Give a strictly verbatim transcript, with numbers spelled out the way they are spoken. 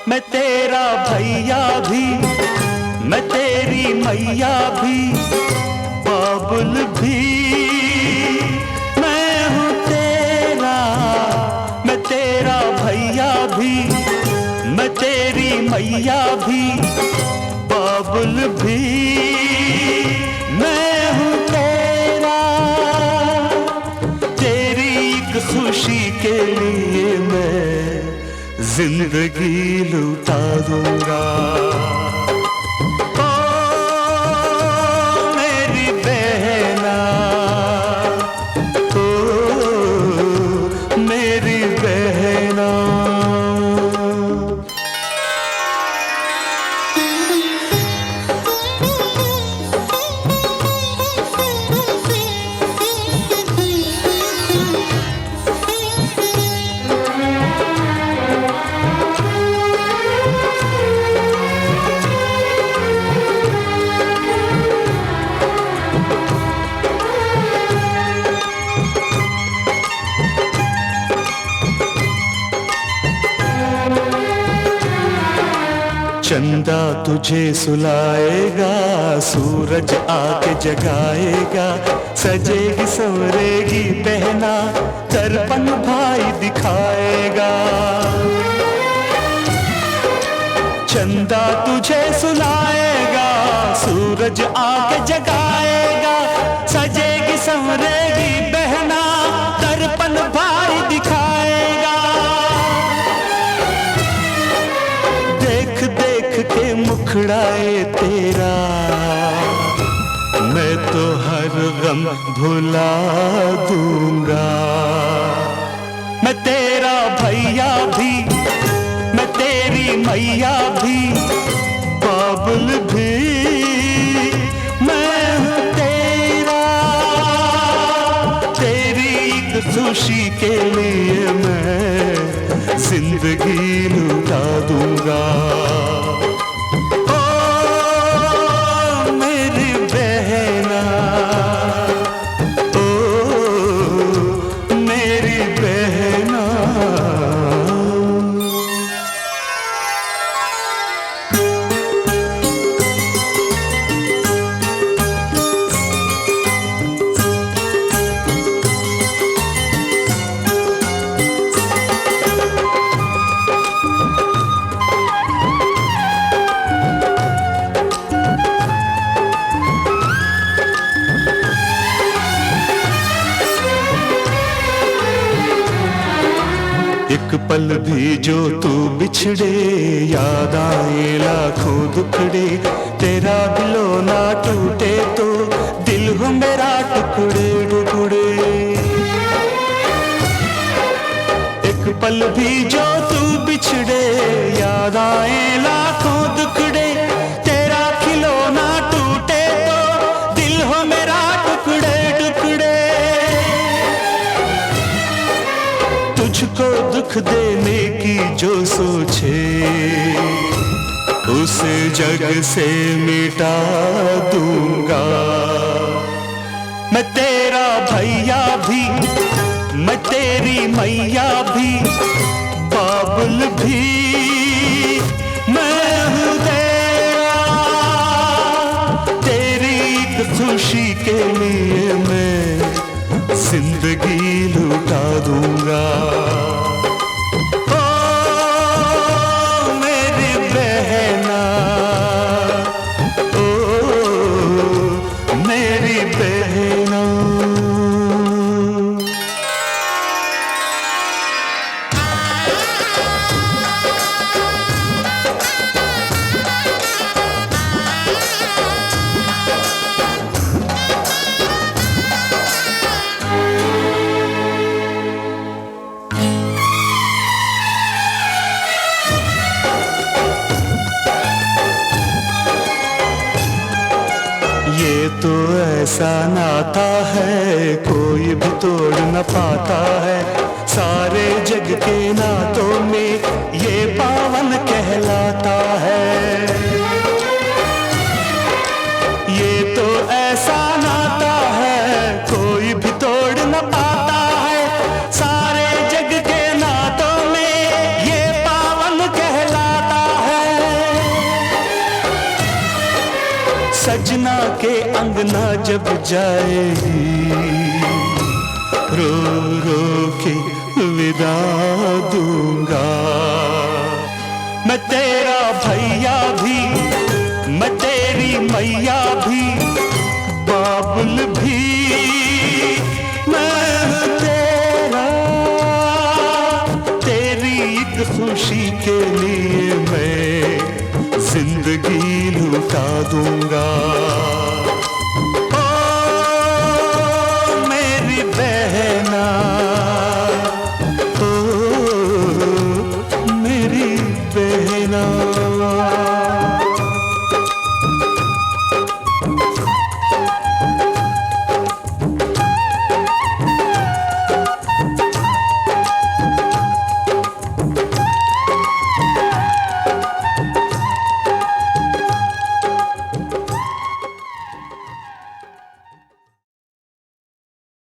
मैं तेरा भैया भी, मैं तेरी मैया भी, बाबुल भी मैं हूँ तेरा। मैं तेरा भैया भी, मैं तेरी मैया भी, बाबुल भी मैं हूँ तेरा। तेरी एक खुशी के लिए मैं जिंदगी लुटा दूंगा। ओ मेरी बहना, ओ मेरी बहना। चंदा तुझे सुलाएगा, सूरज आके जगाएगा, सजेगी संवरेगी बहना, दर्पण भाई दिखाएगा। चंदा तुझे सुलाएगा, सूरज आके जगाएगा, सजेगी संवरेगी बहना, दर्पण भाई दिखाएगा। देख देख के मुखड़ाए तेरा, मैं तो हर गम भुला दूंगा। मैं तेरा भैया भी, मैं तेरी मैया भी, बाबुल भी मैं हूँ तेरा। तेरी एक खुशी के लिए मैं जिंदगी लुटा दूंगा। एक पल भी जो तू बिछड़े, याद आए लाखों दुखड़े, तेरा दिलो ना टूटे तो दिल हो मेरा टुकड़े टुकड़े। एक पल भी जो तू बिछड़े, याद आए लाखों दुखड़े, तेरा खिलौना टूटे तो दिल हो मेरा टुकड़े टुकड़े। तुझको दुख देने की जो सोचे, उसे जग से मिटा दूंगा। मैं तेरा भैया भी, मैं तेरी मैया भी, बाबुल भी मैं हूँ तेरा। तेरी एक खुशी के लिए मैं जिंदगी लुटा दूंगा। ओ मेरी बहना, ओ मेरी बहना। ये तो ऐसा नाता है कोई भी तोड़ न पाता है, सारे जग के नातों में ये पावन कहलाता है। ये तो ऐसा नाता है कोई भी तोड़ न पाता है, सारे जग के नातों में ये पावन कहलाता सजना के अंगना जब जाएगी, रो रो के विदा दूंगा। मैं तेरा भैया भी, मैं तेरी मैया भी, बाबुल भी मैं हूँ तेरा। तेरी एक खुशी के लिए मैं जिंदगी लुटा दूंगा।